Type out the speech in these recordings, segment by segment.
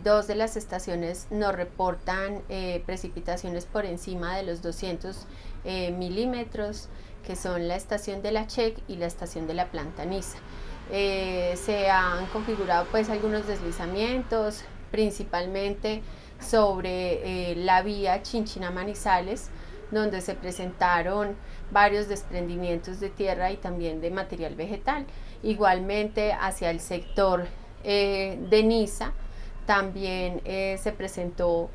Dos de las estaciones nos reportan precipitaciones por encima de los 200 milímetros, que son la estación de La Chec y la estación de La Planta Niza. Se han configurado pues algunos deslizamientos, principalmente sobre la vía Chinchina-Manizales, donde se presentaron varios desprendimientos de tierra y también de material vegetal. Igualmente hacia el sector de Niza también se presentó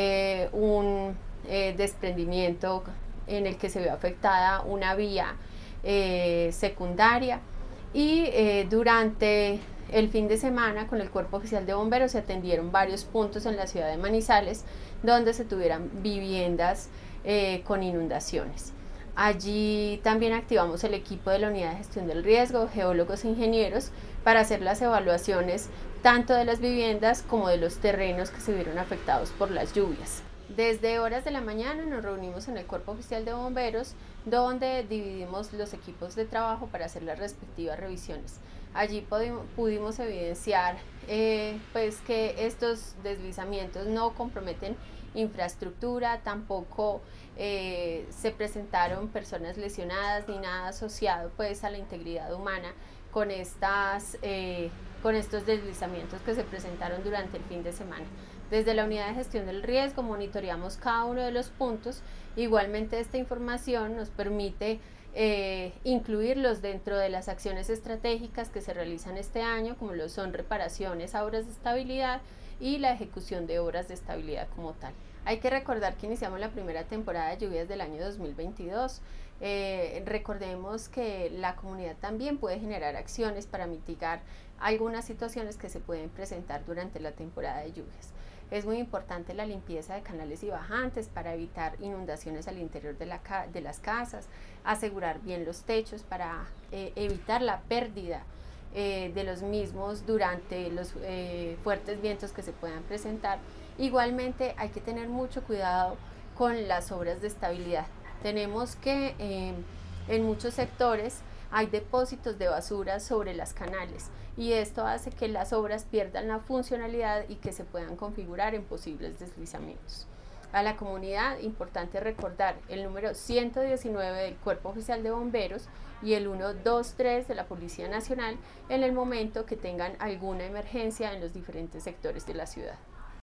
un desprendimiento en el que se vio afectada una vía secundaria, y durante el fin de semana con el Cuerpo Oficial de Bomberos se atendieron varios puntos en la ciudad de Manizales donde se tuvieran viviendas con inundaciones. Allí también activamos el equipo de la Unidad de Gestión del Riesgo, geólogos e ingenieros, para hacer las evaluaciones tanto de las viviendas como de los terrenos que se vieron afectados por las lluvias. Desde horas de la mañana nos reunimos en el Cuerpo Oficial de Bomberos, donde dividimos los equipos de trabajo para hacer las respectivas revisiones. Allí pudimos evidenciar pues que estos deslizamientos no comprometen infraestructura, tampoco se presentaron personas lesionadas ni nada asociado pues a la integridad humana con estos deslizamientos que se presentaron durante el fin de semana. Desde la Unidad de Gestión del Riesgo monitoreamos cada uno de los puntos. Igualmente esta información nos permite incluirlos dentro de las acciones estratégicas que se realizan este año, como lo son reparaciones a obras de estabilidad y la ejecución de obras de estabilidad como tal. Hay que recordar que iniciamos la primera temporada de lluvias del año 2022. Recordemos que la comunidad también puede generar acciones para mitigar algunas situaciones que se pueden presentar durante la temporada de lluvias. Es muy importante la limpieza de canales y bajantes para evitar inundaciones al interior de las casas, asegurar bien los techos para evitar la pérdida de los mismos durante los fuertes vientos que se puedan presentar. Igualmente hay que tener mucho cuidado con las obras de estabilidad. Tenemos que en muchos sectores hay depósitos de basura sobre las canales y esto hace que las obras pierdan la funcionalidad y que se puedan configurar en posibles deslizamientos. A la comunidad, importante recordar el número 119 del Cuerpo Oficial de Bomberos y el 123 de la Policía Nacional en el momento que tengan alguna emergencia en los diferentes sectores de la ciudad.